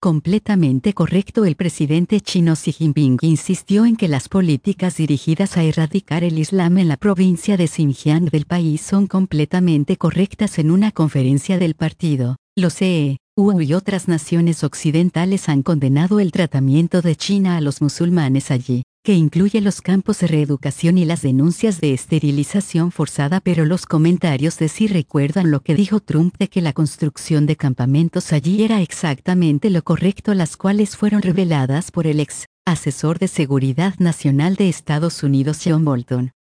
Completamente correcto. El presidente chino Xi Jinping insistió en que las políticas dirigidas a erradicar el Islam en la provincia de Xinjiang del país son completamente correctas en una conferencia del partido. Los EU y otras naciones occidentales han condenado el tratamiento de China a los musulmanes allí, que incluye los campos de reeducación y las denuncias de esterilización forzada, pero los comentarios de Xi recuerdan lo que dijo Trump de que la construcción de campamentos allí era exactamente lo correcto, las cuales fueron reveladas por el ex asesor de Seguridad Nacional de Estados Unidos John Bolton.